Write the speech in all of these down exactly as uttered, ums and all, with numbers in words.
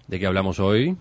¿De qué hablamos hoy,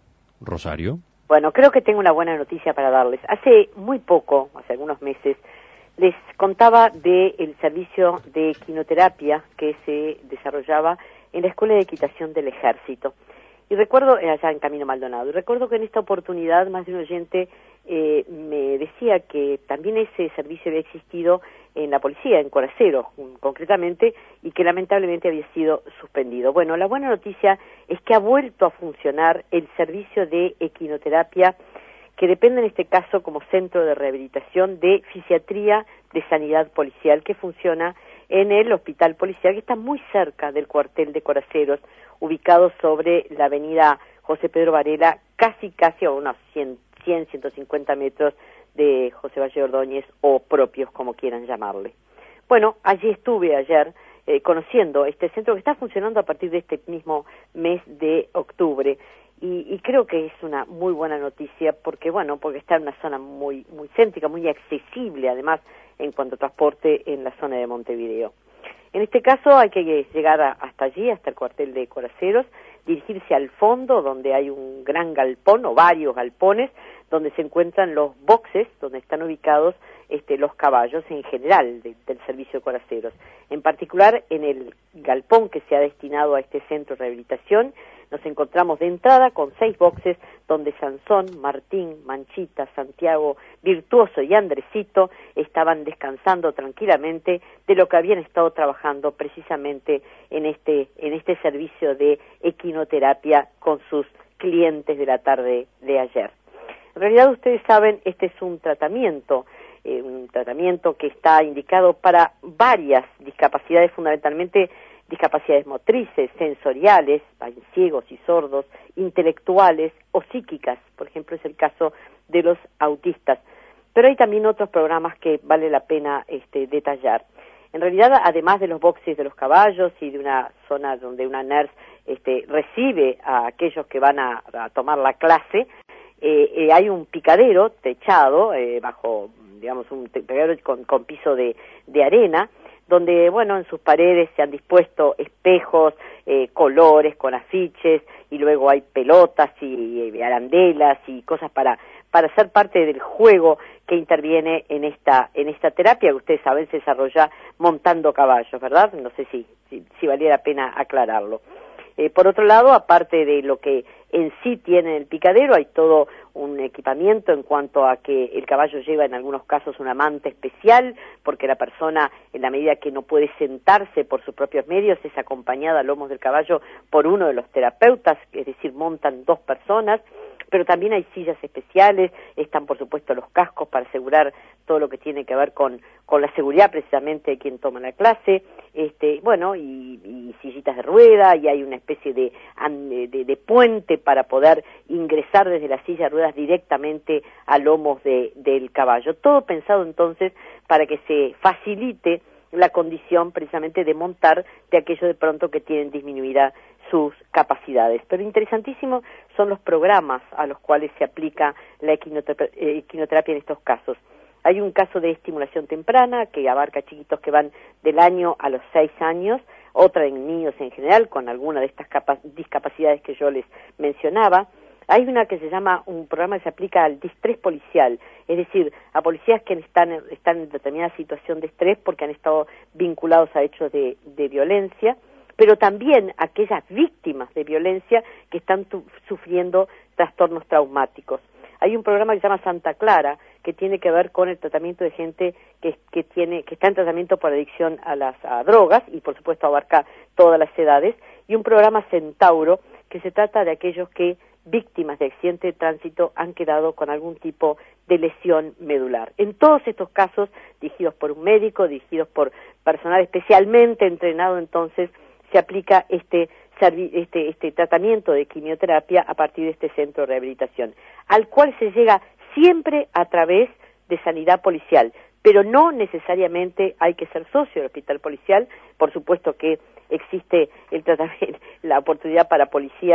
Rosario? Bueno, creo que tengo una buena noticia para darles. Hace muy poco, hace algunos meses, les contaba del servicio de equinoterapia que se desarrollaba en la Escuela de Equitación del Ejército. Y recuerdo, allá en Camino Maldonado, y recuerdo que en esta oportunidad más de un oyente eh, me decía que también ese servicio había existido en la policía, en Coracero, concretamente, y que lamentablemente había sido suspendido. Bueno, la buena noticia es que ha vuelto a funcionar el servicio de equinoterapia, que depende en este caso como centro de rehabilitación de fisiatría de sanidad policial, que funciona en el hospital policial, que está muy cerca del cuartel de Coraceros, ubicado sobre la avenida José Pedro Varela, casi casi a unos cien, ciento cincuenta metros de José Valle Ordóñez, o propios, como quieran llamarle. Bueno, allí estuve ayer eh, conociendo este centro que está funcionando a partir de este mismo mes de octubre, y, y creo que es una muy buena noticia porque, bueno, porque está en una zona muy, muy céntrica, muy accesible, además, en cuanto a transporte en la zona de Montevideo. En este caso hay que llegar a, hasta allí, hasta el cuartel de Coraceros, dirigirse al fondo, donde hay un gran galpón o varios galpones, donde se encuentran los boxes, donde están ubicados este, los caballos en general de, del servicio de Coraceros. En particular, en el galpón que se ha destinado a este centro de rehabilitación, nos encontramos de entrada con seis boxes donde Sansón, Martín, Manchita, Santiago, Virtuoso y Andresito estaban descansando tranquilamente de lo que habían estado trabajando precisamente en este, en este servicio de equinoterapia con sus clientes de la tarde de ayer. En realidad, ustedes saben, este es un tratamiento, eh, un tratamiento que está indicado para varias discapacidades, fundamentalmente discapacidades motrices, sensoriales, hay ciegos y sordos, intelectuales o psíquicas, por ejemplo es el caso de los autistas. Pero hay también otros programas que vale la pena este, detallar. En realidad, además de los boxes de los caballos y de una zona donde una nurse este, recibe a aquellos que van a, a tomar la clase, eh, eh, hay un picadero techado, eh, bajo, digamos, un picadero con, con piso de, de arena, donde, bueno, en sus paredes se han dispuesto espejos, eh, colores con afiches, y luego hay pelotas y, y arandelas y cosas para para ser parte del juego que interviene en esta en esta terapia que ustedes saben se desarrolla montando caballos, ¿verdad? No sé si si, si valía la pena aclararlo. Eh, por otro lado, aparte de lo que en sí tiene el picadero, hay todo un equipamiento en cuanto a que el caballo lleva en algunos casos una manta especial, porque la persona, en la medida que no puede sentarse por sus propios medios, es acompañada a lomos del caballo por uno de los terapeutas, es decir, montan dos personas. Pero también hay sillas especiales, están por supuesto los cascos para asegurar todo lo que tiene que ver con, con la seguridad precisamente de quien toma la clase, este, bueno, y, y sillitas de rueda, y hay una especie de, de, de puente para poder ingresar desde la silla de ruedas directamente a lomos de, del caballo. Todo pensado entonces para que se facilite la condición precisamente de montar de aquellos de pronto que tienen disminuida sus capacidades. Pero interesantísimo son los programas a los cuales se aplica la equinoterapia, eh, equinoterapia en estos casos. Hay un caso de estimulación temprana que abarca chiquitos que van del año a los seis años, otra en niños en general con alguna de estas discapacidades que yo les mencionaba. Hay una que se llama, un programa que se aplica al distrés policial, es decir, a policías que están, están en determinada situación de estrés porque han estado vinculados a hechos de, de violencia, pero también aquellas víctimas de violencia que están tu, sufriendo trastornos traumáticos. Hay un programa que se llama Santa Clara, que tiene que ver con el tratamiento de gente que, que, tiene, que está en tratamiento por adicción a las a drogas, y por supuesto abarca todas las edades, y un programa Centauro, que se trata de aquellos que, víctimas de accidente de tránsito, han quedado con algún tipo de lesión medular. En todos estos casos, dirigidos por un médico, dirigidos por personal especialmente entrenado, entonces, se aplica este, este, este tratamiento de quimioterapia a partir de este centro de rehabilitación, al cual se llega siempre a través de sanidad policial, pero no necesariamente hay que ser socio del hospital policial. Por supuesto que existe el tratamiento, la oportunidad para policías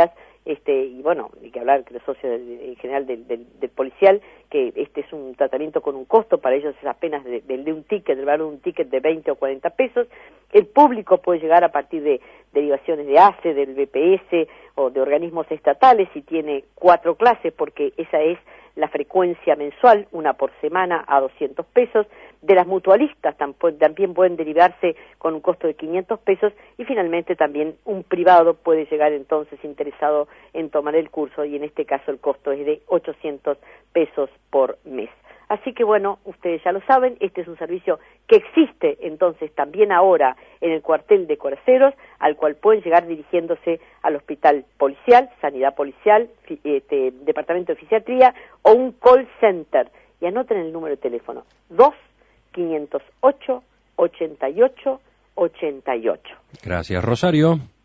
este, y bueno, hay que hablar que los socios del, en general del, del, del policial, que este es un tratamiento con un costo, para ellos es apenas del de, de un ticket, del valor de un ticket de veinte o cuarenta pesos. El público puede llegar a partir de derivaciones de A C E, del B P S o de organismos estatales, y tiene cuatro clases, porque esa es la frecuencia mensual, una por semana a doscientos pesos. De las mutualistas también pueden derivarse con un costo de quinientos pesos, y finalmente también un privado puede llegar entonces interesado en tomar el curso, y en este caso el costo es de ochocientos pesos por mes. Así que bueno, ustedes ya lo saben, este es un servicio que existe entonces también ahora en el cuartel de Coraceros, al cual pueden llegar dirigiéndose al hospital policial, sanidad policial, este, departamento de fisiatría o un call center. Y anoten el número de teléfono, dos quinientos ocho ochenta y ocho ochenta y ocho. Gracias, Rosario.